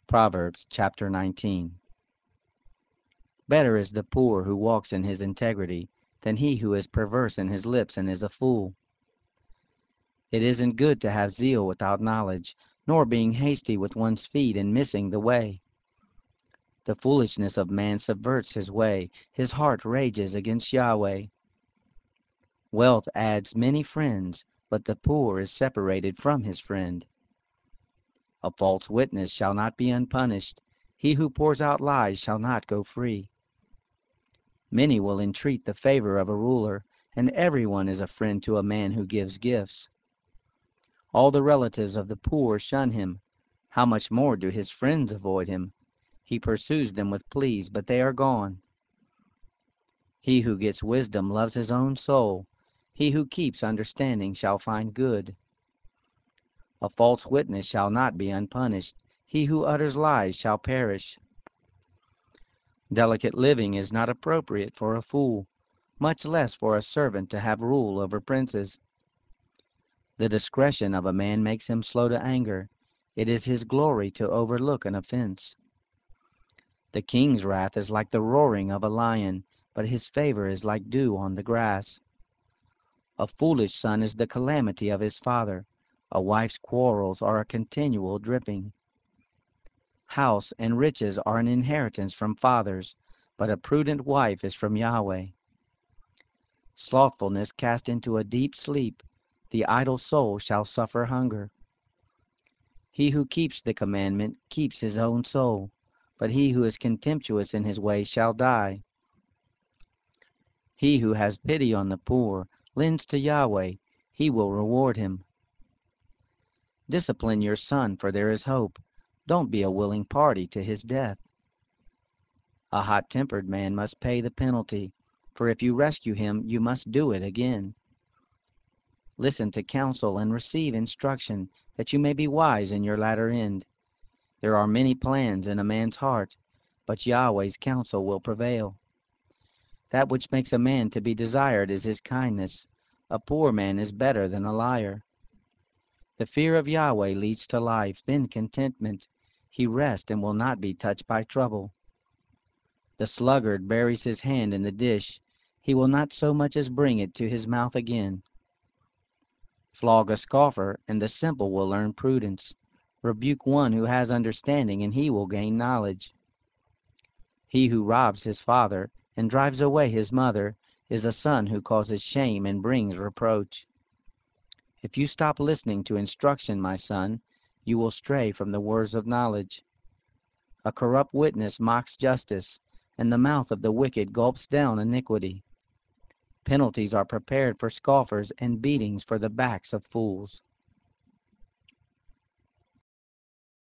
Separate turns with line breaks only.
Proverbs chapter 19. Better is the poor who walks in his integrity than he who is perverse in his lips and is a fool. It isn't good to have zeal without knowledge, nor being hasty with one's feet and missing the way. The foolishness of man subverts his way, his heart rages against Yahweh. Wealth adds many friends, but the poor is separated from his friend. A false witness shall not be unpunished. He who pours out lies shall not go free. Many will entreat the favor of a ruler, and everyone is a friend to a man who gives gifts. All the relatives of the poor shun him. How much more do his friends avoid him? He pursues them with pleas, but they are gone. He who gets wisdom loves his own soul. He who keeps understanding shall find good. A false witness shall not be unpunished. He who utters lies shall perish. Delicate living is not appropriate for a fool, much less for a servant to have rule over princes. The discretion of a man makes him slow to anger. It is his glory to overlook an offense. The king's wrath is like the roaring of a lion, but his favor is like dew on the grass. A foolish son is the calamity of his father. A wife's quarrels are a continual dripping. House and riches are an inheritance from fathers, but a prudent wife is from Yahweh. Slothfulness cast into a deep sleep. The idle soul shall suffer hunger. He who keeps the commandment keeps his own soul, but he who is contemptuous in his way shall die. He who has pity on the poor lends to Yahweh. He will reward him. Discipline your son, for there is hope. Don't be a willing party to his death. A hot-tempered man must pay the penalty, for if you rescue him, you must do it again. Listen to counsel and receive instruction, that you may be wise in your latter end. There are many plans in a man's heart, but Yahweh's counsel will prevail. That which makes a man to be desired is his kindness. A poor man is better than a liar. The fear of Yahweh leads to life, then contentment. He rests and will not be touched by trouble. The sluggard buries his hand in the dish. He will not so much as bring it to his mouth again. Flog a scoffer, and the simple will learn prudence. Rebuke one who has understanding, and he will gain knowledge. He who robs his father and drives away his mother is a son who causes shame and brings reproach. If you stop listening to instruction, my son, you will stray from the words of knowledge. A corrupt witness mocks justice, and the mouth of the wicked gulps down iniquity. Penalties are prepared for scoffers and beatings for the backs of fools.